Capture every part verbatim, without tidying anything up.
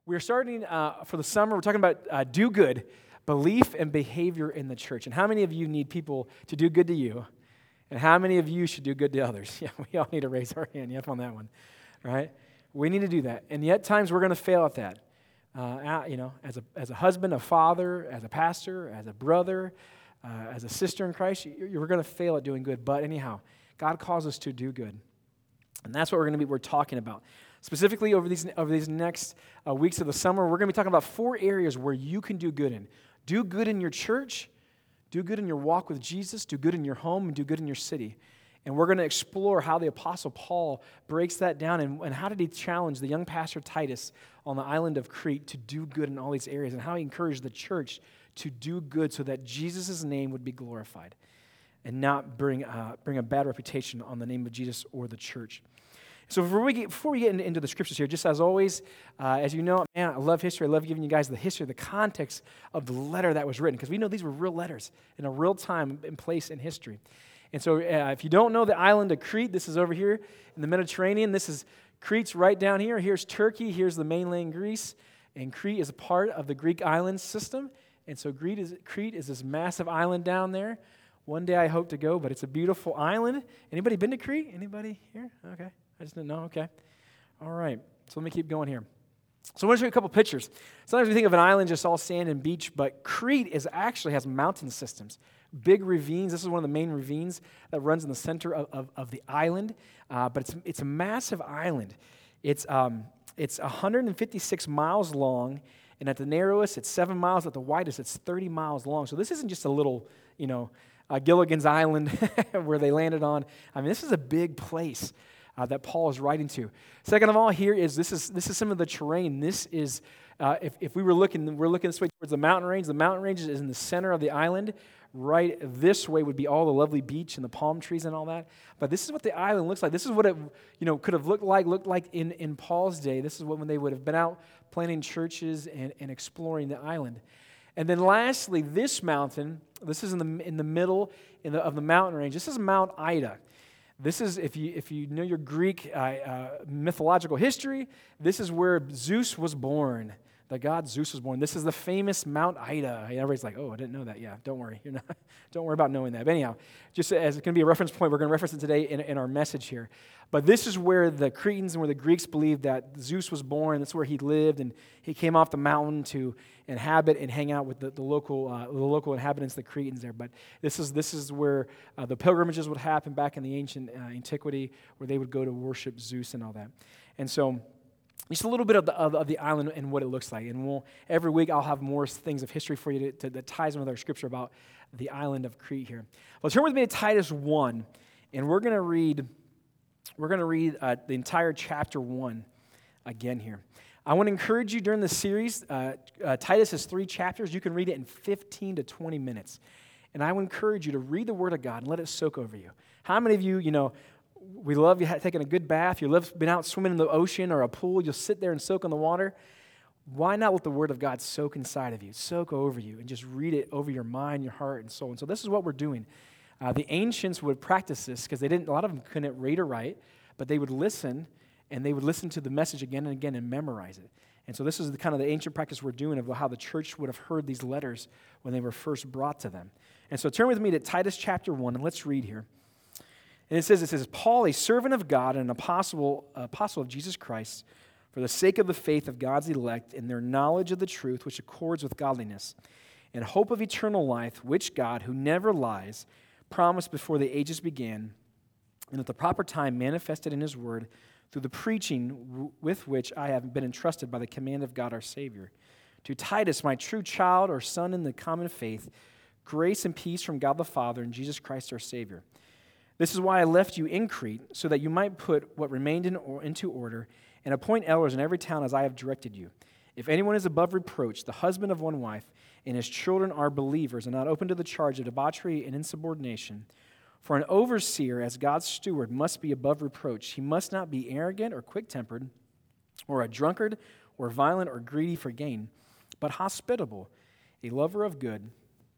We're starting uh, for the summer, we're talking about uh, do good, belief and behavior in the church. And how many of you need people to do good to you? And how many of you should do good to others? Yeah, we all need to raise our hand. Yep, on that one, right? We need to do that. And yet times we're going to fail at that. Uh, you know, as a, as a husband, a father, as a pastor, as a brother, uh, as a sister in Christ, you're, you're going to fail at doing good. But anyhow, God calls us to do good. And that's what we're going to be we're talking about. Specifically, over these over these next uh, weeks of the summer, we're going to be talking about four areas where you can do good in. Do good in your church, do good in your walk with Jesus, do good in your home, and do good in your city. And we're going to explore how the Apostle Paul breaks that down and, and how did he challenge the young pastor Titus on the island of Crete to do good in all these areas and how he encouraged the church to do good so that Jesus' name would be glorified and not bring, uh, bring a bad reputation on the name of Jesus or the church. So before we get, before we get into, into the scriptures here, just as always, uh, as you know, man, I love history. I love giving you guys the history, the context of the letter that was written, because we know these were real letters in a real time and place in history. And so uh, if you don't know the island of Crete, this is over here in the Mediterranean. This is Crete's right down here. Here's Turkey. Here's the mainland Greece. And Crete is a part of the Greek island system. And so Crete is, Crete is this massive island down there. One day I hope to go, but it's a beautiful island. Anybody been to Crete? Anybody here? Okay. I just didn't know. Okay. All right. So let me keep going here. So I want to show you a couple pictures. Sometimes we think of an island just all sand and beach, but Crete is actually has mountain systems, big ravines. This is one of the main ravines that runs in the center of, of, of the island, uh, but it's it's a massive island. It's um it's one hundred fifty-six miles long, and at the narrowest, it's seven miles. At the widest, it's thirty miles long. So this isn't just a little, you know, uh, Gilligan's Island where they landed on. I mean, this is a big place. Uh, that Paul is writing to. Second of all, here is this is this is some of the terrain. This is uh, if if we were looking, we're looking this way towards the mountain range. The mountain range is in the center of the island. Right this way would be all the lovely beach and the palm trees and all that. But this is what the island looks like. This is what it you know could have looked like looked like in, in Paul's day. This is what when they would have been out planting churches and, and exploring the island. And then lastly, this mountain. This is in the in the middle in the, of the mountain range. This is Mount Ida. This is, if you if you know your Greek uh, uh, mythological history, this is where Zeus was born. The god Zeus was born. This is the famous Mount Ida. Everybody's like, oh, I didn't know that. Yeah, don't worry. You're not. Don't worry about knowing that. But anyhow, just as it's going to be a reference point, we're going to reference it today in, in our message here. But this is where the Cretans and where the Greeks believed that Zeus was born. That's where he lived, and he came off the mountain to inhabit and hang out with the, the local uh, the local inhabitants, the Cretans there. But this is this is where uh, the pilgrimages would happen back in the ancient uh, antiquity, where they would go to worship Zeus and all that. And so, just a little bit of the of, of the island and what it looks like. And we'll every week I'll have more things of history for you to, to, that ties in with our scripture about the island of Crete here. Well, turn with me to Titus one, and we're going to read we're going to read uh, the entire chapter one again here. I want to encourage you during the series. Uh, uh, Titus has three chapters. You can read it in fifteen to twenty minutes. And I would encourage you to read the Word of God and let it soak over you. How many of you, you know, we love you taking a good bath. You love been out swimming in the ocean or a pool. You'll sit there and soak in the water. Why not let the Word of God soak inside of you, soak over you, and just read it over your mind, your heart, and soul? And so this is what we're doing. Uh, the ancients would practice this because they didn't. A lot of them couldn't read or write, but they would listen, and they would listen to the message again and again and memorize it. And so this is the kind of the ancient practice we're doing of how the church would have heard these letters when they were first brought to them. And so turn with me to Titus chapter one, and let's read here. And it says, it says, Paul, a servant of God and an apostle, apostle of Jesus Christ, for the sake of the faith of God's elect and their knowledge of the truth which accords with godliness, and hope of eternal life, which God, who never lies, promised before the ages began, and at the proper time manifested in his word through the preaching with which I have been entrusted by the command of God our Savior. To Titus, my true child or son in the common faith, grace and peace from God the Father and Jesus Christ our Savior. This is why I left you in Crete, so that you might put what remained in or, into order, and appoint elders in every town as I have directed you. If anyone is above reproach, the husband of one wife, and his children are believers, and not open to the charge of debauchery and insubordination, for an overseer, as God's steward, must be above reproach. He must not be arrogant or quick-tempered, or a drunkard, or violent, or greedy for gain, but hospitable, a lover of good,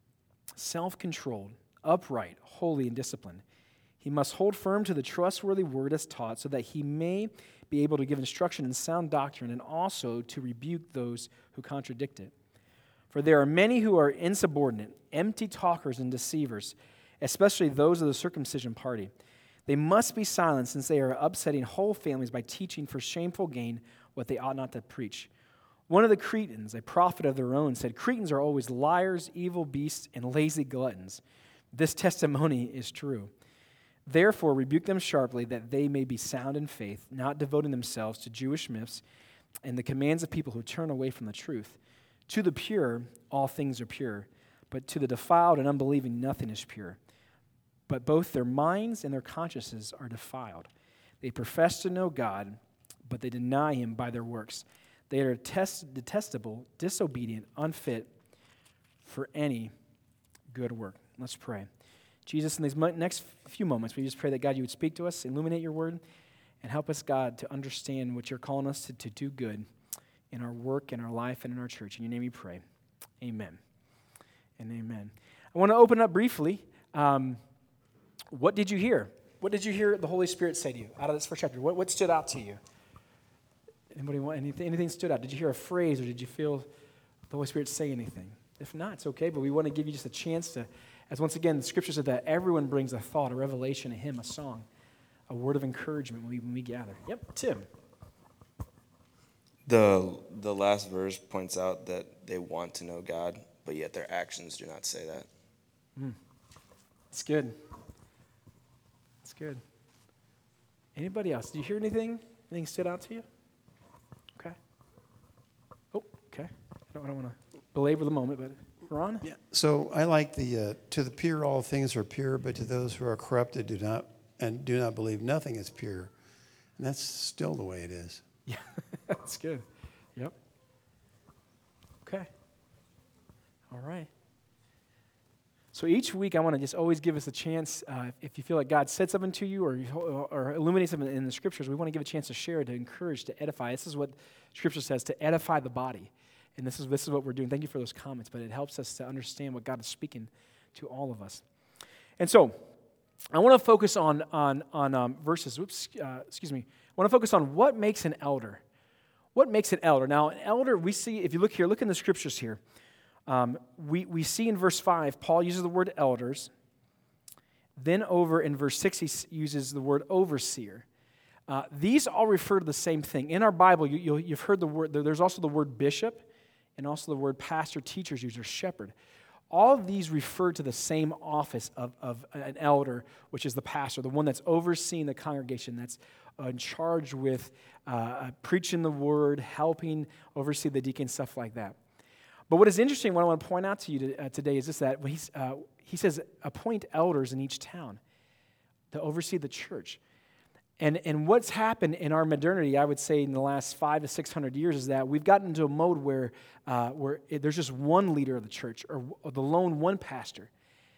self-controlled, upright, holy, and disciplined. He must hold firm to the trustworthy word as taught, so that he may be able to give instruction in sound doctrine and also to rebuke those who contradict it. For there are many who are insubordinate, empty talkers and deceivers, especially those of the circumcision party. They must be silenced, since they are upsetting whole families by teaching for shameful gain what they ought not to preach. One of the Cretans, a prophet of their own, said, Cretans are always liars, evil beasts, and lazy gluttons. This testimony is true. Therefore, rebuke them sharply, that they may be sound in faith, not devoting themselves to Jewish myths and the commands of people who turn away from the truth. To the pure, all things are pure, but to the defiled and unbelieving, nothing is pure. But both their minds and their consciences are defiled. They profess to know God, but they deny him by their works. They are test- detestable, disobedient, unfit for any good work. Let's pray. Jesus, in these next few moments, we just pray that, God, you would speak to us, illuminate your word, and help us, God, to understand what you're calling us to, to do good in our work, in our life, and in our church. In your name we pray. Amen and amen. I want to open up briefly. Um, what did you hear? What did you hear the Holy Spirit say to you out of this first chapter? What, what stood out to you? Anybody want anything, anything stood out? Did you hear a phrase, or did you feel the Holy Spirit say anything? If not, it's okay, but we want to give you just a chance to, as once again, the Scripture said that everyone brings a thought, a revelation, a hymn, a song, a word of encouragement when we, when we gather. Yep, Tim. The the last verse points out that they want to know God, but yet their actions do not say that. Mm. It's good. It's good. Anybody else? Did you hear anything? Anything stood out to you? Okay. Oh, okay. I don't, I don't want to belabor the moment, but Ron? Yeah. So I like the, uh, to the pure all things are pure, but to those who are corrupted do not, and do not believe nothing is pure. And that's still the way it is. Yeah, that's good. Yep. Okay. All right. So each week, I want to just always give us a chance, uh, if you feel like God said something to you or, or illuminates something in the Scriptures, we want to give a chance to share, to encourage, to edify. This is what Scripture says, to edify the body. And this is this is what we're doing. Thank you for those comments, but it helps us to understand what God is speaking to all of us. And so, I want to focus on on on um, verses. Oops, uh, excuse me. I want to focus on what makes an elder. What makes an elder? Now, an elder, we see, if you look here, look in the Scriptures here. Um, we we see in verse five, Paul uses the word elders. Then over in verse six, he uses the word overseer. Uh, these all refer to the same thing. In our Bible, you, you'll, you've heard the word. There's also the word bishop, and also the word pastor, teachers, user, shepherd. All of these refer to the same office of, of an elder, which is the pastor, the one that's overseeing the congregation, that's uh, in charge with uh, preaching the word, helping oversee the deacons, stuff like that. But what is interesting, what I want to point out to you to, uh, today is this, that when he's, uh, he says, appoint elders in each town to oversee the church. And and what's happened in our modernity, I would say, in the last five to six hundred years, is that we've gotten into a mode where uh, where it, there's just one leader of the church, or, or the lone one pastor,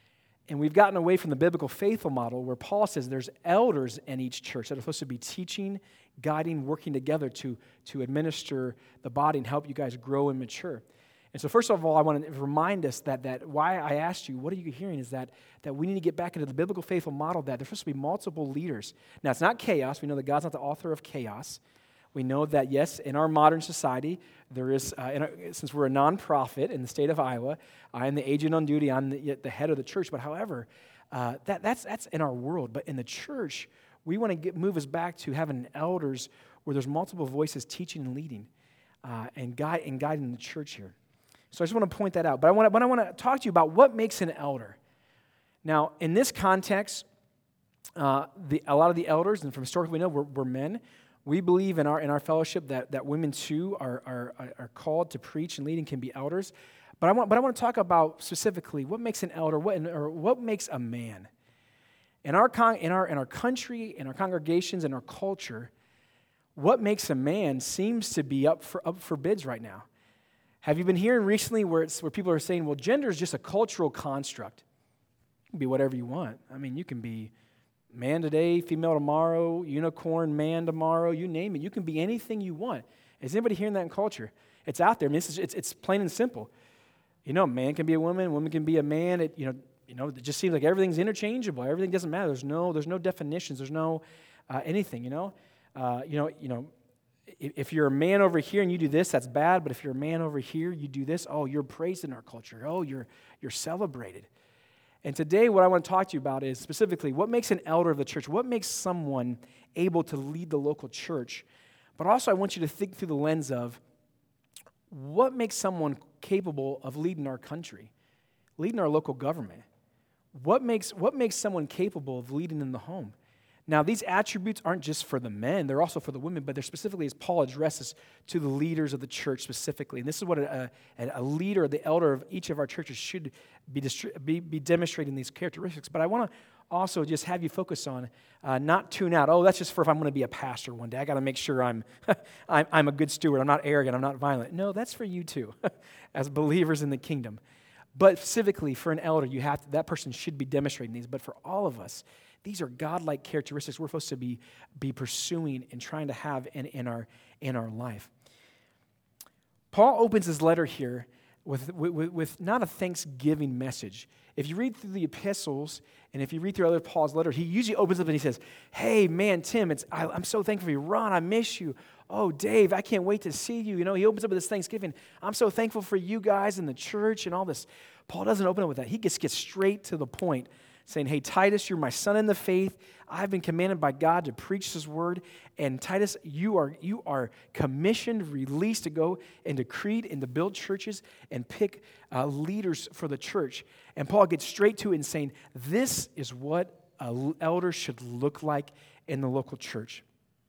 and we've gotten away from the biblical faithful model, where Paul says there's elders in each church that are supposed to be teaching, guiding, working together to to administer the body and help you guys grow and mature. And so, first of all, I want to remind us that that why I asked you, what are you hearing, is that that we need to get back into the biblical faithful model that there's supposed to be multiple leaders. Now, it's not chaos. We know that God's not the author of chaos. We know that, yes, in our modern society, there is, uh, in our, since we're a nonprofit in the state of Iowa, I'm the agent on duty, I'm the, the head of the church. But however, uh, that that's that's in our world. But in the church, we want to get, move us back to having elders where there's multiple voices teaching and leading uh, and guide and guiding the church here. So I just want to point that out. But I want to, but I want to talk to you about what makes an elder. Now, in this context, uh, the, a lot of the elders, and from historically we know, were, were men. We believe in our in our fellowship that, that women too are, are are called to preach and lead and can be elders. But I want but I want to talk about specifically what makes an elder, what or what makes a man. In our con, in our in our country, in our congregations, in our culture, what makes a man seems to be up for up for bids right now. Have you been hearing recently where it's where people are saying, well, gender is just a cultural construct? You can be whatever you want. I mean, you can be man today, female tomorrow, unicorn man tomorrow, you name it. You can be anything you want. Is anybody hearing that in culture? It's out there. I mean, it's, it's, it's plain and simple. You know, a man can be a woman, a woman can be a man. It, you know, you know, it just seems like everything's interchangeable. Everything doesn't matter. There's no, there's no definitions. There's no uh, anything, you know. uh, you know, you know, if, if you're a man over here and you do this, that's bad. But if you're a man over here, you do this. Oh, you're praised in our culture. Oh, you're you're celebrated. And today, what I want to talk to you about is specifically what makes an elder of the church. What makes someone able to lead the local church? But also, I want you to think through the lens of what makes someone capable of leading our country, leading our local government. What makes, what makes someone capable of leading in the home? Now, these attributes aren't just for the men, they're also for the women, but they're specifically as Paul addresses to the leaders of the church specifically. And this is what a, a, a leader, the elder of each of our churches should be, distri- be, be demonstrating these characteristics. But I want to also just have you focus on, uh, not tune out, oh, that's just for if I'm going to be a pastor one day. I got to make sure I'm, I'm, I'm a good steward, I'm not arrogant, I'm not violent. No, that's for you too, as believers in the kingdom. But specifically for an elder, you have to, that person should be demonstrating these. But for all of us, these are God-like characteristics we're supposed to be, be pursuing and trying to have in, in, our, in our life. Paul opens his letter here with, with, with not a thanksgiving message. If you read through the epistles, and if you read through other Paul's letters, he usually opens up and he says, hey, man, Tim, it's, I, I'm so thankful for you. Ron, I miss you. Oh, Dave, I can't wait to see you. You know, he opens up with this Thanksgiving. I'm so thankful for you guys in the church and all this. Paul doesn't open up with that. He gets, gets straight to the point, saying, hey, Titus, you're my son in the faith. I've been commanded by God to preach this word. And Titus, you are, you are commissioned, released to go and to create and to build churches and pick uh, leaders for the church. And Paul gets straight to it and saying, this is what an elder should look like in the local church.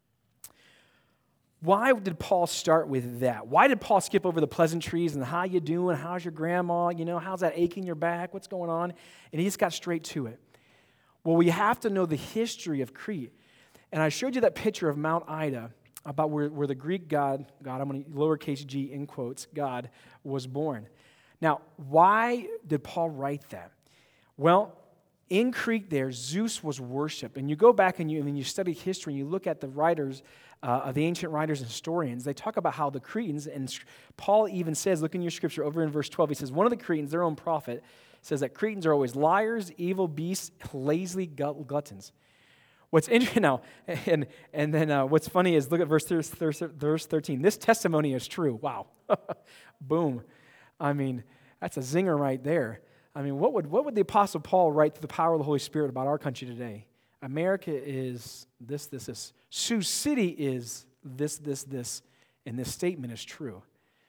Why did Paul start with that? Why did Paul skip over the pleasantries and how you doing? How's your grandma? You know, how's that ache in your back? What's going on? And he just got straight to it. Well, we have to know the history of Crete. And I showed you that picture of Mount Ida about where, where the Greek god, God, I'm going to lowercase g in quotes, God, was born. Now, why did Paul write that? Well, in Crete there, Zeus was worshipped. And you go back and you, and you study history and you look at the writers, uh, of the ancient writers and historians, they talk about how the Cretans, and Paul even says, look in your scripture over in verse twelve, he says, one of the Cretans, their own prophet, says that Cretans are always liars, evil beasts, lazy gluttons. What's interesting now, and, and then uh, what's funny is look at verse, verse thirteen. This testimony is true. Wow. Boom. I mean, that's a zinger right there. I mean, what would what would the Apostle Paul write through the power of the Holy Spirit about our country today? America is this, this, this. Sioux City is this, this, this, and this statement is true.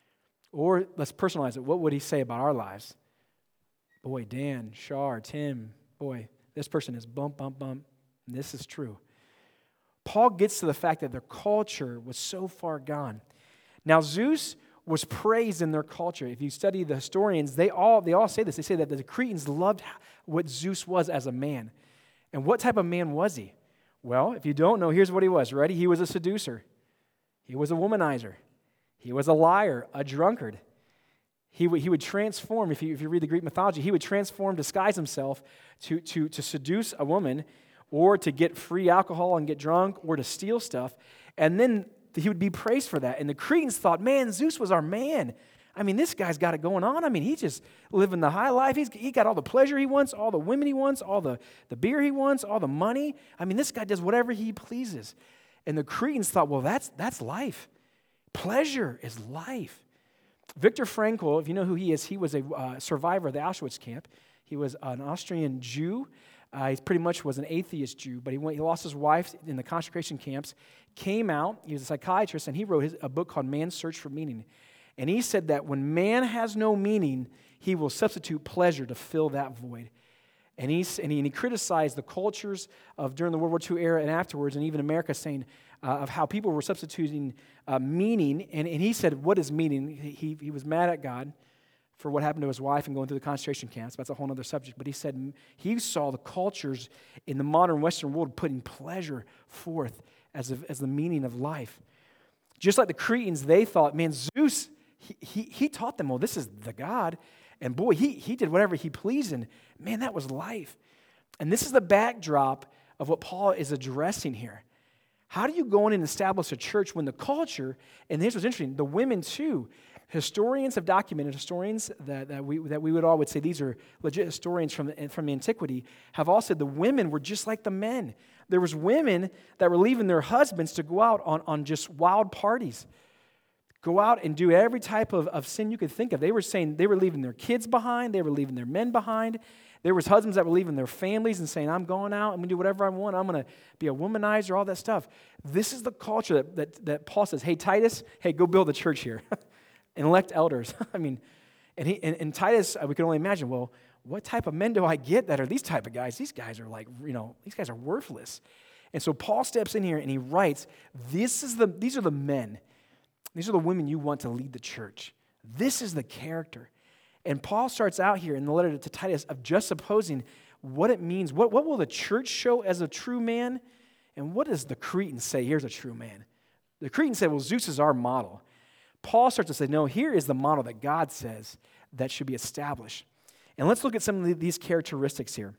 Or let's personalize it. What would he say about our lives? Boy, Dan, Shar, Tim, boy, this person is bump, bump, bump. And this is true. Paul gets to the fact that their culture was so far gone. Now, Zeus was praised in their culture. If you study the historians, they all they all say this. They say that the Cretans loved what Zeus was as a man. And what type of man was he? Well, if you don't know, here's what he was. Ready? He was a seducer. He was a womanizer. He was a liar, a drunkard. He would, he would transform, if you, if you read the Greek mythology, he would transform, disguise himself to, to, to seduce a woman or to get free alcohol and get drunk or to steal stuff. And then he would be praised for that. And the Cretans thought, man, Zeus was our man. I mean, this guy's got it going on. I mean, he's just living the high life. He's he got all the pleasure he wants, all the women he wants, all the, the beer he wants, all the money. I mean, this guy does whatever he pleases. And the Cretans thought, well, that's that's life. Pleasure is life. Viktor Frankl, if you know who he is, he was a uh, survivor of the Auschwitz camp. He was an Austrian Jew. Uh, he pretty much was an atheist Jew, but he went, he lost his wife in the concentration camps, came out, he was a psychiatrist, and he wrote his, a book called Man's Search for Meaning. And he said that when man has no meaning, he will substitute pleasure to fill that void. And, he's, and, he, and he criticized the cultures of during the World War Two era and afterwards, and even America, saying uh, of how people were substituting uh, meaning. And, and he said, what is meaning? He, he was mad at God for what happened to his wife and going through the concentration camps. That's a whole other subject. But he said he saw the cultures in the modern Western world putting pleasure forth as, a, as the meaning of life. Just like the Cretans, they thought, man, Zeus, he, he, he taught them, well, this is the God. And boy, he, he did whatever he pleased. And man, that was life. And this is the backdrop of what Paul is addressing here. How do you go in and establish a church when the culture, and here's what's interesting, the women too, Historians have documented, historians that, that, we, that we would all would say these are legit historians from, from antiquity, have all said the women were just like the men. There was women that were leaving their husbands to go out on, on just wild parties, go out and do every type of, of sin you could think of. They were saying they were leaving their kids behind, they were leaving their men behind. There was husbands that were leaving their families and saying, I'm going out, I'm going to do whatever I want, I'm going to be a womanizer, all that stuff. This is the culture that, that, that Paul says, hey, Titus, hey, go build a church here. And elect elders. I mean, and, he, and, and Titus, we can only imagine, well, what type of men do I get that are these type of guys? These guys are like, you know, these guys are worthless. And so Paul steps in here and he writes, this is the, these are the men. These are the women you want to lead the church. This is the character. And Paul starts out here in the letter to Titus of just supposing what it means. What, what will the church show as a true man? And what does the Cretans say, here's a true man? The Cretans say, well, Zeus is our model. Paul starts to say, no, here is the model that God says that should be established. And let's look at some of these characteristics here.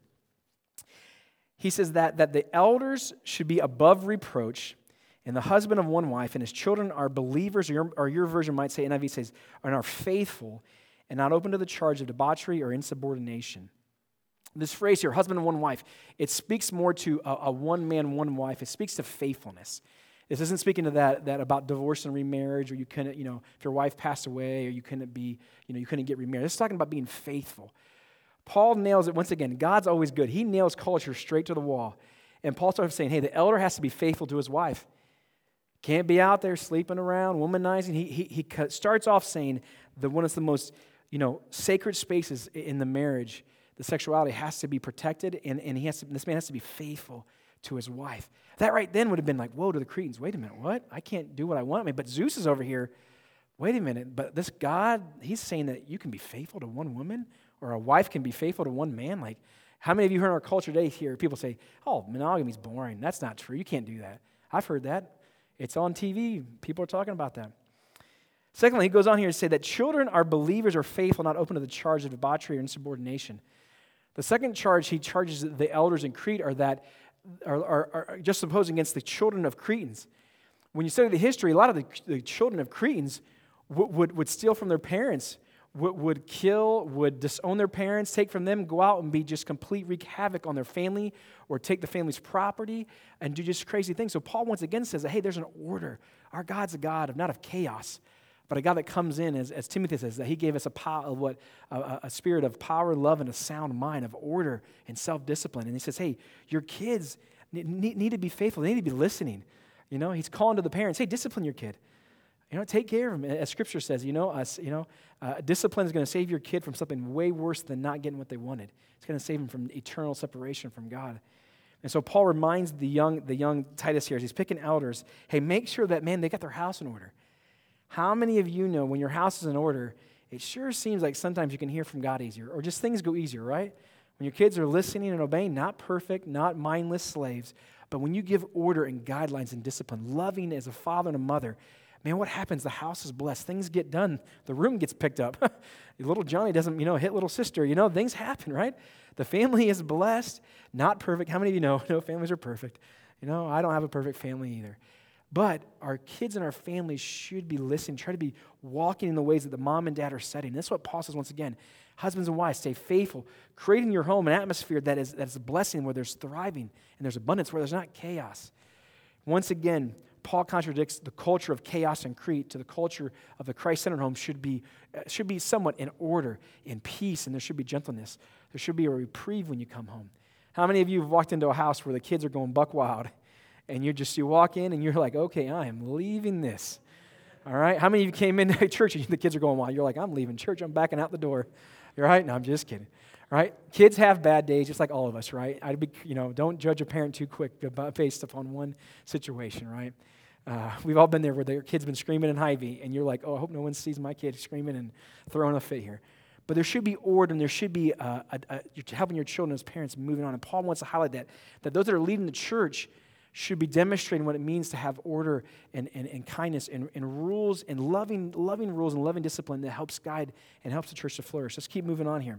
He says that, that the elders should be above reproach, and the husband of one wife, and his children are believers, or your, or your version might say, N I V says, and are faithful, and not open to the charge of debauchery or insubordination. This phrase here, husband of one wife, it speaks more to a, a one man, one wife. It speaks to faithfulness. This isn't speaking to that, that about divorce and remarriage, or you couldn't, you know, if your wife passed away, or you couldn't be, you know, you couldn't get remarried. This is talking about being faithful. Paul nails it once again. God's always good. He nails culture straight to the wall. And Paul starts saying, hey, the elder has to be faithful to his wife. Can't be out there sleeping around, womanizing. He, he, he starts off saying that one of the most, you know, sacred spaces in the marriage, the sexuality has to be protected, and, and he has to, this man has to be faithful to his wife. That right then would have been like, whoa, to the Cretans, wait a minute, what? I can't do what I want. But Zeus is over here, wait a minute, but this God, he's saying that you can be faithful to one woman, or a wife can be faithful to one man? Like, how many of you heard in our culture today here, people say, oh, monogamy's boring. That's not true. You can't do that. I've heard that. It's on T V. People are talking about that. Secondly, he goes on here to say that children are believers or faithful, not open to the charge of debauchery or insubordination. The second charge he charges the elders in Crete are that Are, are, are just opposing against the children of Cretans. When you study the history, a lot of the, the children of Cretans would, would, would steal from their parents, would, would kill, would disown their parents, take from them, go out and be just complete wreak havoc on their family, or take the family's property and do just crazy things. So Paul once again says that, hey, there's an order. Our God's a God of not of chaos, but a God that comes in, as, as Timothy says, that he gave us a, power, of what, a, a spirit of power, love, and a sound mind, of order and self-discipline. And he says, hey, your kids need, need to be faithful. They need to be listening. You know, he's calling to the parents, hey, discipline your kid. You know, take care of him. As Scripture says, you know, us, you know, uh, discipline is going to save your kid from something way worse than not getting what they wanted. It's going to save him from eternal separation from God. And so Paul reminds the young, the young Titus here, as he's picking elders, hey, make sure that, man, they got their house in order. How many of you know when your house is in order, it sure seems like sometimes you can hear from God easier, or just things go easier, right? When your kids are listening and obeying, not perfect, not mindless slaves, but when you give order and guidelines and discipline, loving as a father and a mother, man, what happens? The house is blessed. Things get done. The room gets picked up. Little Johnny doesn't, you know, hit little sister. You know, things happen, right? The family is blessed, not perfect. How many of you know, no families are perfect? You know, I don't have a perfect family either. But our kids and our families should be listening, try to be walking in the ways that the mom and dad are setting. That's what Paul says once again. Husbands and wives, stay faithful, creating your home an atmosphere that is, that is a blessing, where there's thriving and there's abundance, where there's not chaos. Once again, Paul contradicts the culture of chaos in Crete to the culture of the Christ-centered home should be, uh, should be somewhat in order, in peace, and there should be gentleness. There should be a reprieve when you come home. How many of you have walked into a house where the kids are going buck wild, and you just, you walk in and you're like, okay, I am leaving this. All right? How many of you came into church and the kids are going wild? You're like, I'm leaving church. I'm backing out the door. You're right? No, I'm just kidding. All right? Kids have bad days, just like all of us, right? I'd be, you know, don't judge a parent too quick based upon one situation, right? Uh, we've all been there where their kid's been screaming in Hy-Vee, and you're like, oh, I hope no one sees my kid screaming and throwing a fit here. But there should be order, and there should be uh, a, a, you're helping your children as parents moving on. And Paul wants to highlight that, that those that are leading the church should be demonstrating what it means to have order and, and, and kindness and, and rules and loving, loving rules and loving discipline that helps guide and helps the church to flourish. Let's keep moving on here.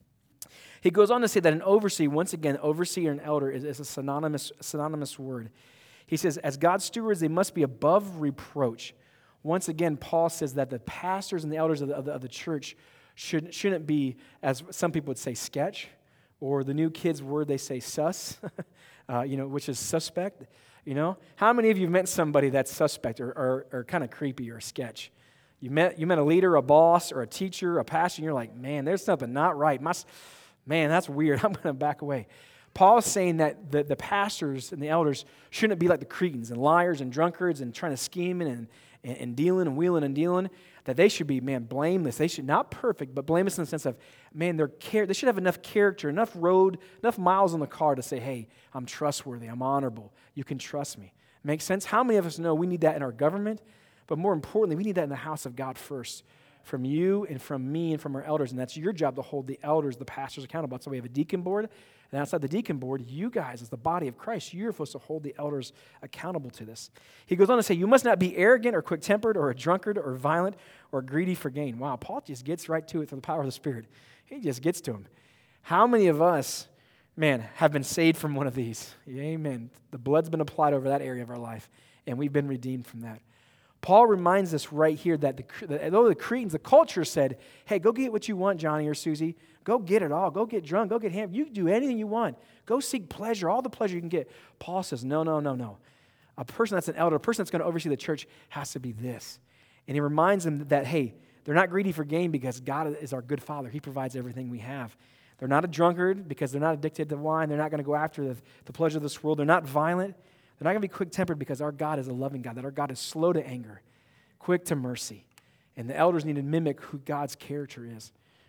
He goes on to say that an overseer, once again, overseer and elder is, is a synonymous, synonymous word. He says, as God's stewards, they must be above reproach. once again, Paul says that the pastors and the elders of the, of the, of the church should, shouldn't be, as some people would say, sketch, or the new kids' word, they say sus, uh, you know, which is suspect, you know. How many of you have met somebody that's suspect or, or, or kind of creepy or sketch? You met, you met a leader, a boss, or a teacher, a pastor, and you're like, man, there's something not right. My, man, that's weird. I'm going to back away. Paul's saying that the, the pastors and the elders shouldn't be like the Cretans and liars and drunkards and trying to scheme and, and, and dealing and wheeling and dealing, that they should be, man, blameless. They should, not perfect, but blameless in the sense of, man, they're care, they should have enough character, enough road, enough miles on the car to say, hey, I'm trustworthy, I'm honorable, you can trust me. Make sense? How many of us know we need that in our government? But more importantly, we need that in the house of God first, from you and from me and from our elders. And that's your job to hold the elders, the pastors accountable. That's why we have a deacon board. And outside the deacon board, you guys, as the body of Christ, you're supposed to hold the elders accountable to this. He goes on to say, you must not be arrogant or quick-tempered or a drunkard or violent or greedy for gain. Wow, Paul just gets right to it through the power of the Spirit. He just gets to him. How many of us, man, have been saved from one of these? Amen. The blood's been applied over that area of our life, and we've been redeemed from that. Paul reminds us right here that the, that though the Cretans, the culture said, hey, go get what you want, Johnny or Susie. Go get it all. Go get drunk. Go get hammered. You can do anything you want. Go seek pleasure, all the pleasure you can get. Paul says, no, no, no, no. A person that's an elder, a person that's going to oversee the church has to be this. And he reminds them that, hey, they're not greedy for gain because God is our good Father. He provides everything we have. They're not a drunkard because they're not addicted to wine. They're not going to go after the, the pleasure of this world. They're not violent. They're not going to be quick-tempered because our God is a loving God, that our God is slow to anger, quick to mercy. And the elders need to mimic who God's character is.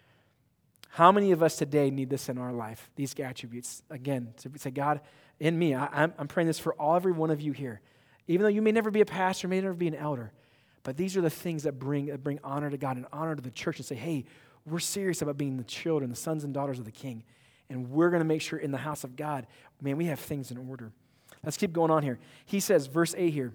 How many of us today need this in our life, these attributes? Again, to say, God, in me, I, I'm, I'm praying this for all, every one of you here. Even though you may never be a pastor, may never be an elder, but these are the things that bring, that bring honor to God and honor to the church and say, hey, we're serious about being the children, the sons and daughters of the King. And we're going to make sure in the house of God, man, we have things in order. Let's keep going on here. He says, verse eight here,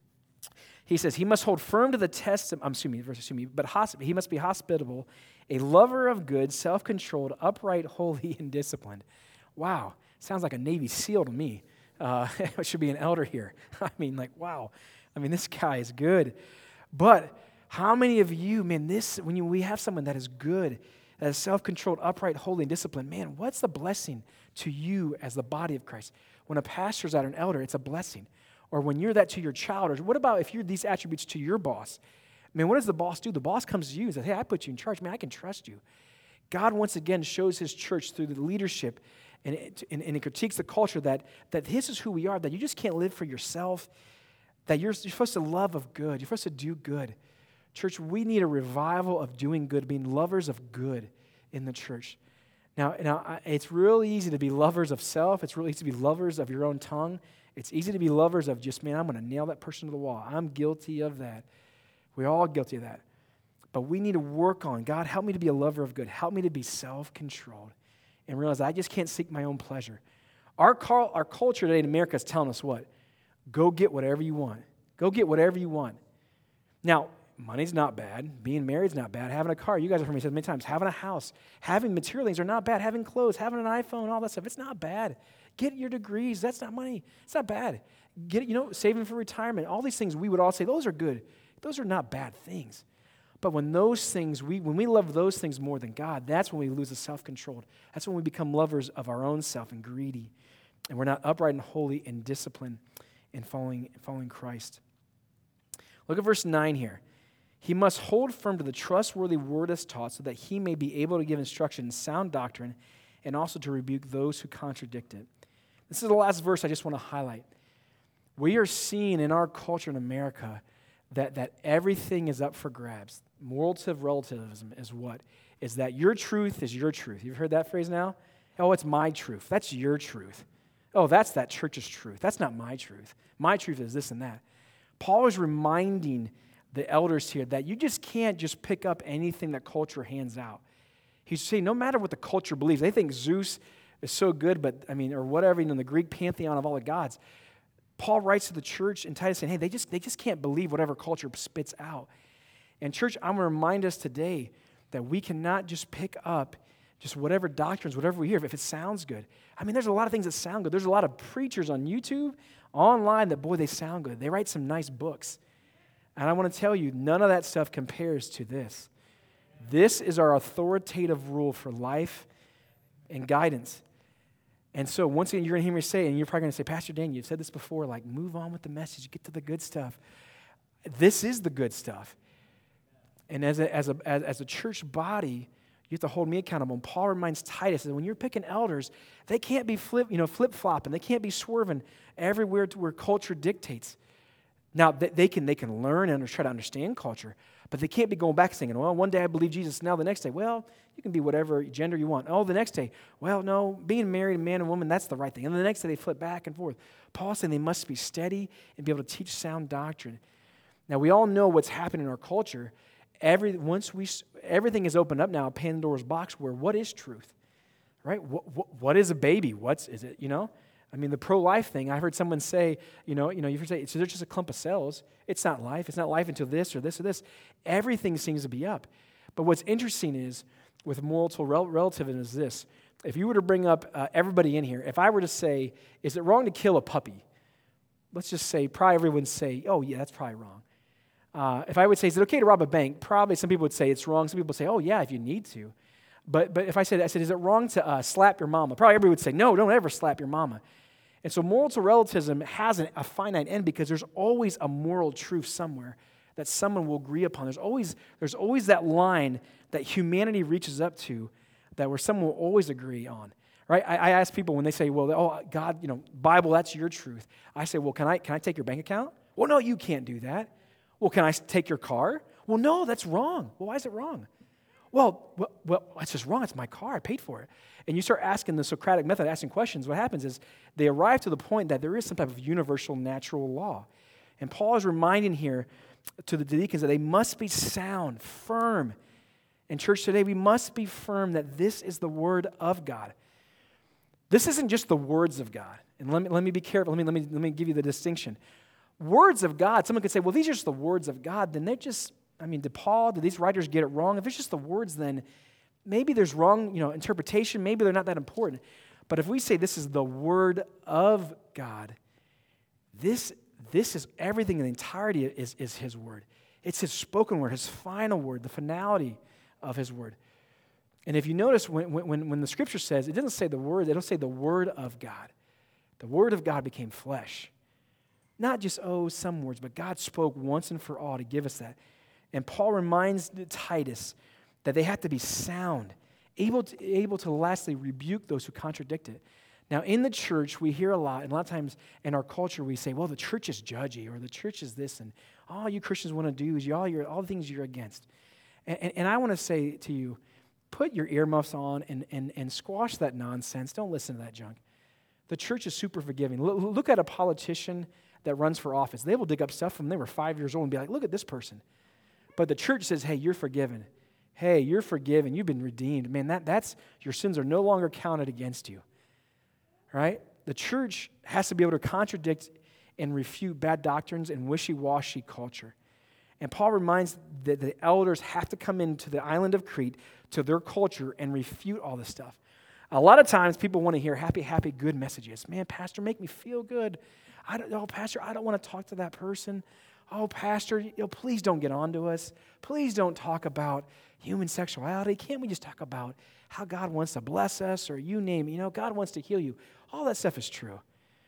he says, he must hold firm to the test, of, I'm assuming, verse assuming, but hosp- he must be hospitable, a lover of good, self-controlled, upright, holy, and disciplined. Wow, sounds like a Navy SEAL to me. Uh, it should be an elder here. I mean, like, wow. I mean, this guy is good. But how many of you, man, this, when you, we have someone that is good, that is self-controlled, upright, holy, and disciplined, man, what's the blessing to you as the body of Christ? When a pastor's out, an elder, it's a blessing. Or when you're that to your child, or what about if you're these attributes to your boss? Man, what does the boss do? The boss comes to you and says, hey, I put you in charge. Man, I can trust you. God, once again, shows his church through the leadership, and it, and, and it critiques the culture that, that this is who we are, that you just can't live for yourself, that you're, you're supposed to love of good. You're supposed to do good. Church, we need a revival of doing good, being lovers of good in the church. Now, now, it's really easy to be lovers of self. It's really easy to be lovers of your own tongue. It's easy to be lovers of just, man, I'm going to nail that person to the wall. I'm guilty of that. We're all guilty of that. But we need to work on, God, help me to be a lover of good. Help me to be self-controlled and realize I just can't seek my own pleasure. Our, car, our culture today in America is telling us what? Go get whatever you want. Go get whatever you want. Now, money's not bad. Being married is not bad. Having a car, you guys have heard me say many times, having a house, having material things are not bad. Having clothes, having an iPhone, all that stuff, it's not bad. Get your degrees. That's not money. It's not bad. Get, you know, saving for retirement. All these things we would all say, those are good. Those are not bad things. But when those things, we when we love those things more than God, that's when we lose the self-controlled. That's when we become lovers of our own self and greedy. And we're not upright and holy and disciplined in following, following Christ. Look at verse nine here. He must hold firm to the trustworthy word as taught so that he may be able to give instruction in sound doctrine and also to rebuke those who contradict it. This is the last verse I just want to highlight. We are seeing in our culture in America that, that everything is up for grabs. Moral relativism is what? Is that your truth is your truth. You've heard that phrase now? Oh, it's my truth. That's your truth. Oh, that's that church's truth. That's not my truth. My truth is this and that. Paul is reminding the elders here that you just can't just pick up anything that culture hands out. He's saying no matter what the culture believes, they think Zeus is so good, but I mean, or whatever, you know, the Greek pantheon of all the gods. Paul writes to the church in Titus saying, hey, they just, they just can't believe whatever culture spits out. And church, I'm going to remind us today that we cannot just pick up just whatever doctrines, whatever we hear, if it sounds good. I mean, there's a lot of things that sound good. There's a lot of preachers on YouTube, online that, boy, they sound good. They write some nice books. And I want to tell you, none of that stuff compares to this. This is our authoritative rule for life and guidance. And so once again, you're going to hear me say, and you're probably going to say, Pastor Dan, you've said this before, like, move on with the message, get to the good stuff. This is the good stuff. And as a, as a, as, as a church body, you have to hold me accountable. And Paul reminds Titus that when you're picking elders, they can't be flip, you know, flip-flopping. They can't be swerving everywhere to where culture dictates. Now, they, they can they can learn and try to understand culture, but they can't be going back saying, well, one day I believe Jesus, now the next day, well, you can be whatever gender you want. Oh, the next day, well, no, being married, a man and woman, that's the right thing. And the next day they flip back and forth. Paul's saying they must be steady and be able to teach sound doctrine. Now, we all know what's happening in our culture. Every once we everything is opened up now, Pandora's box, where what is truth, right? What, what, what is a baby? What's is it? You know, I mean, the pro-life thing. I heard someone say, you know, you know, you say, so they're just a clump of cells. It's not life. It's not life until this or this or this. Everything seems to be up. But what's interesting is with moral rel- relativism is this: if you were to bring up uh, everybody in here, if I were to say, is it wrong to kill a puppy? Let's just say, probably everyone would say, oh yeah, that's probably wrong. Uh, if I would say, is it okay to rob a bank? Probably some people would say it's wrong. Some people would say, oh, yeah, if you need to. But but if I said, I said, is it wrong to uh, slap your mama? Probably everybody would say, no, don't ever slap your mama. And so moral relativism has an, a finite end because there's always a moral truth somewhere that someone will agree upon. There's always there's always that line that humanity reaches up to that where someone will always agree on. Right? I, I ask people when they say, well, oh, God, you know, Bible, that's your truth. I say, well, can I can I take your bank account? Well, no, you can't do that. Well, can I take your car? Well, no, that's wrong. Well, why is it wrong? Well, well, well, it's just wrong. It's my car. I paid for it. And you start asking the Socratic method, asking questions. What happens is they arrive to the point that there is some type of universal natural law. And Paul is reminding here to the deacons that they must be sound, firm. In church today, we must be firm that this is the word of God. This isn't just the words of God. And let me, let me be careful. Let me, let me, let me give you the distinction. Words of God, someone could say, well, these are just the words of God. Then they're just, I mean, did Paul, did these writers get it wrong? If it's just the words, then maybe there's wrong, you know, interpretation. Maybe they're not that important. But if we say this is the word of God, this, this is everything in the entirety is, is his word. It's his spoken word, his final word, the finality of his word. And if you notice, when, when, when the scripture says, it doesn't say the word, it doesn't say the word of God. The word of God became flesh. Not just, oh, some words, but God spoke once and for all to give us that. And Paul reminds Titus that they have to be sound, able to, able to lastly rebuke those who contradict it. Now, in the church, we hear a lot, and a lot of times in our culture, we say, well, the church is judgy, or the church is this, and all you Christians want to do is you, all, your, all the things you're against. And, and, and I want to say to you, put your earmuffs on and, and, and squash that nonsense. Don't listen to that junk. The church is super forgiving. Look, look at a politician that runs for office. They will dig up stuff from when they were five years old and be like, look at this person. But the church says, hey, you're forgiven. Hey, you're forgiven. You've been redeemed. Man, that, that's your sins are no longer counted against you. Right? The church has to be able to contradict and refute bad doctrines and wishy-washy culture. And Paul reminds that the elders have to come into the island of Crete to their culture and refute all this stuff. A lot of times people want to hear happy, happy, good messages. Man, Pastor, make me feel good. I don't, oh, Pastor, I don't want to talk to that person. Oh, Pastor, you know, please don't get on to us. Please don't talk about human sexuality. Can't we just talk about how God wants to bless us, or you name it? You know, God wants to heal you. All that stuff is true.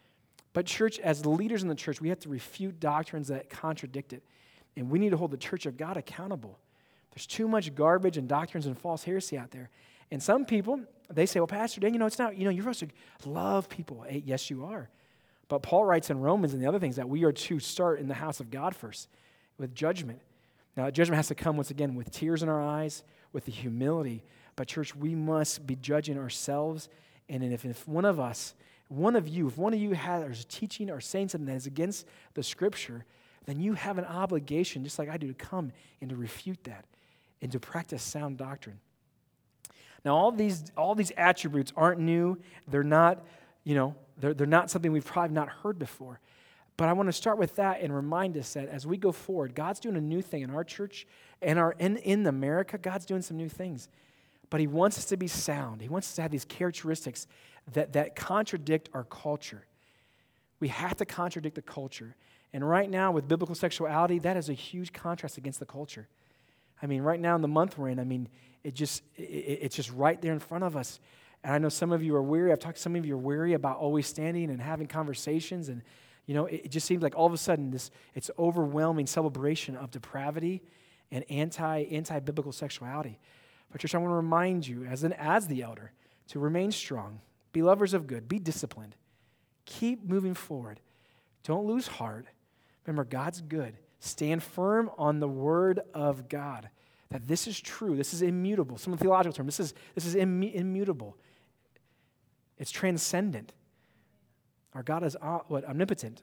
But church, as the leaders in the church, we have to refute doctrines that contradict it. And we need to hold the church of God accountable. There's too much garbage and doctrines and false heresy out there. And some people, they say, well, Pastor Dan, you know, it's not, you know, you're supposed to love people. Hey, yes, you are. But Paul writes in Romans and the other things that we are to start in the house of God first with judgment. Now, judgment has to come, once again, with tears in our eyes, with the humility. But church, we must be judging ourselves. And if, if one of us, one of you, if one of you has teaching or saying something that is against the Scripture, then you have an obligation, just like I do, to come and to refute that and to practice sound doctrine. Now, all these all these attributes aren't new. They're not, you know, they're, they're not something we've probably not heard before. But I want to start with that and remind us that as we go forward, God's doing a new thing in our church and our in, in America. God's doing some new things. But he wants us to be sound. He wants us to have these characteristics that, that contradict our culture. We have to contradict the culture. And right now, with biblical sexuality, that is a huge contrast against the culture. I mean, right now in the month we're in, I mean, it just it, it's just right there in front of us. And I know some of you are weary. I've talked to some of you are weary about always standing and having conversations. And, you know, it, it just seems like all of a sudden this it's overwhelming celebration of depravity and anti, anti-biblical sexuality. But church, I want to remind you, as an as the elder, to remain strong, be lovers of good, be disciplined, keep moving forward. Don't lose heart. Remember, God's good. Stand firm on the word of God, that this is true. This is immutable. Some of the theological term, this is, this is immu- immutable. It's transcendent. Our God is uh, what? Omnipotent,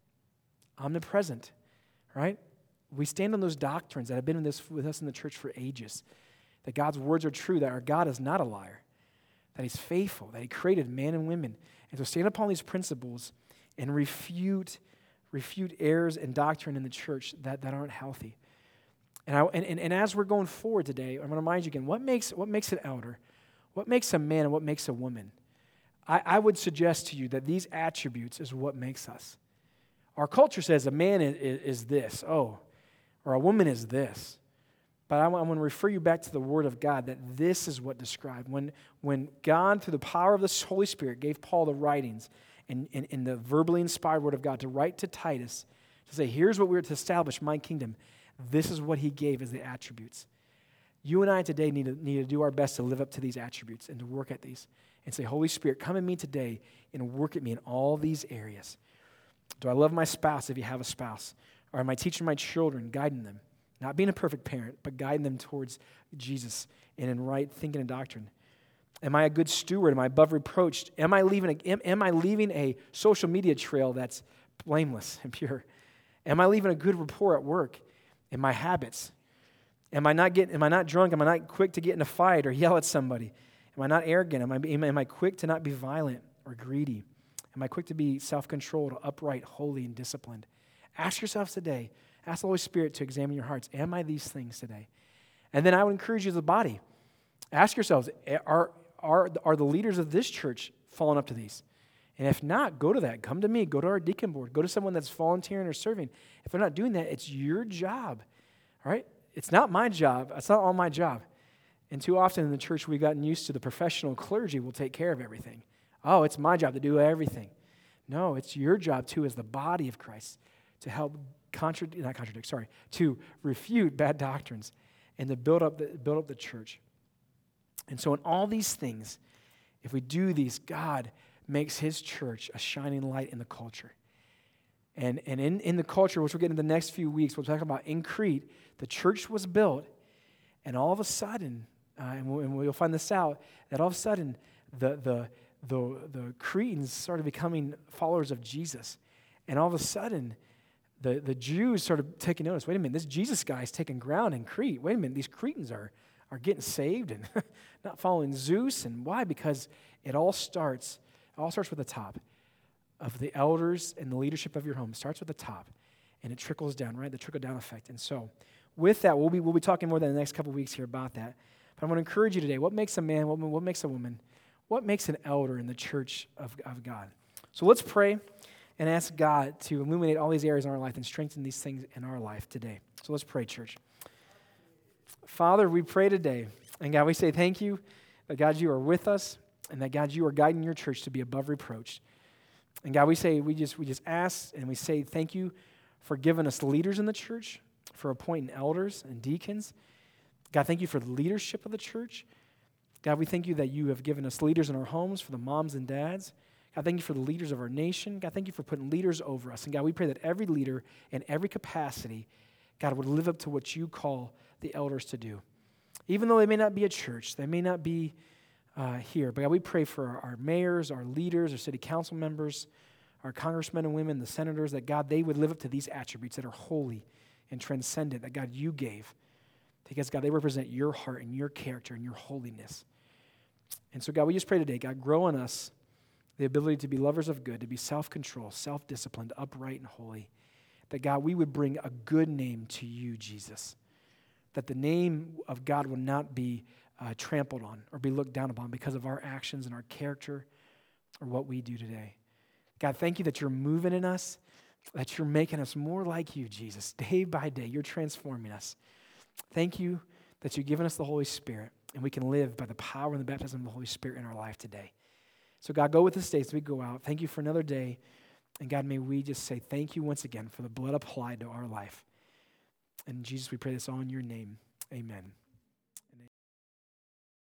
omnipresent, right? We stand on those doctrines that have been in this, with us in the church for ages, that God's words are true, that our God is not a liar, that he's faithful, that he created man and women. And so stand upon these principles and refute refute errors and doctrine in the church that, that aren't healthy. And, I, and, and, and as we're going forward today, I'm going to remind you again, what makes, what makes an elder? What makes a man and what makes a woman? I, I would suggest to you that these attributes is what makes us. Our culture says a man is, is, is this, oh, or a woman is this. But I want, I want to refer you back to the Word of God, that this is what described. When, when God, through the power of the Holy Spirit, gave Paul the writings, in, in, in the verbally inspired word of God, to write to Titus, to say, here's what we're to establish my kingdom. This is what he gave as the attributes. You and I today need to, need to do our best to live up to these attributes and to work at these and say, Holy Spirit, come in me today and work at me in all these areas. Do I love my spouse if you have a spouse? Or am I teaching my children, guiding them? Not being a perfect parent, but guiding them towards Jesus and in right thinking and doctrine. Am I a good steward? Am I above reproach? Am I leaving a, am, am I leaving a social media trail that's blameless and pure? Am I leaving a good rapport at work? In my habits? Am I not getting? Am I not drunk? Am I not quick to get in a fight or yell at somebody? Am I not arrogant? Am I, am, am I quick to not be violent or greedy? Am I quick to be self-controlled, upright, holy, and disciplined? Ask yourselves today. Ask the Holy Spirit to examine your hearts. Am I these things today? And then I would encourage you as a body. Ask yourselves, are Are, are the leaders of this church following up to these? And if not, go to that. Come to me. Go to our deacon board. Go to someone that's volunteering or serving. If they're not doing that, it's your job, all right? It's not my job. It's not all my job. And too often in the church, we've gotten used to the professional clergy will take care of everything. Oh, it's my job to do everything. No, it's your job too as the body of Christ to help contradict, not contradict, sorry, to refute bad doctrines and to build up the, build up the church. And so in all these things, if we do these, God makes his church a shining light in the culture. And, and in, in the culture, which we'll get in the next few weeks, we'll talk about in Crete, the church was built, and all of a sudden, uh, and, we'll, and we'll find this out, that all of a sudden, the, the, the, the Cretans started becoming followers of Jesus. And all of a sudden, the, the Jews started taking notice. Wait a minute, this Jesus guy is taking ground in Crete. Wait a minute, these Cretans are are getting saved and not following Zeus. And why? Because it all starts, it all starts with the top of the elders and the leadership of your home. It starts with the top, and it trickles down, right? The trickle-down effect. And so with that, we'll be, we'll be talking more than the next couple of weeks here about that. But I want to encourage you today, what makes a man, what, what makes a woman, what makes an elder in the church of, of God? So let's pray and ask God to illuminate all these areas in our life and strengthen these things in our life today. So let's pray, church. Father, we pray today, and God, we say thank you that, God, you are with us, and that, God, you are guiding your church to be above reproach. And God, we say, we just we just ask, and we say thank you for giving us leaders in the church, for appointing elders and deacons. God, thank you for the leadership of the church. God, we thank you that you have given us leaders in our homes, for the moms and dads. God, thank you for the leaders of our nation. God, thank you for putting leaders over us. And God, we pray that every leader in every capacity, God, would live up to what you call the elders to do. Even though they may not be a church, they may not be uh, here, but God, we pray for our, our mayors, our leaders, our city council members, our congressmen and women, the senators, that God, they would live up to these attributes that are holy and transcendent, that God, you gave. Because God, they represent your heart and your character and your holiness. And so God, we just pray today, God, grow in us the ability to be lovers of good, to be self-controlled, self-disciplined, upright, and holy. That God, we would bring a good name to you, Jesus. That the name of God will not be uh, trampled on or be looked down upon because of our actions and our character or what we do today. God, thank you that you're moving in us. that you're making us more like you, Jesus, day by day. You're transforming us. Thank you that you've given us the Holy Spirit, and we can live by the power and the baptism of the Holy Spirit in our life today. So God, go with us today as we go out. Thank you for another day. And God, may we just say thank you once again for the blood applied to our life. And Jesus, we pray this all in your name. Amen.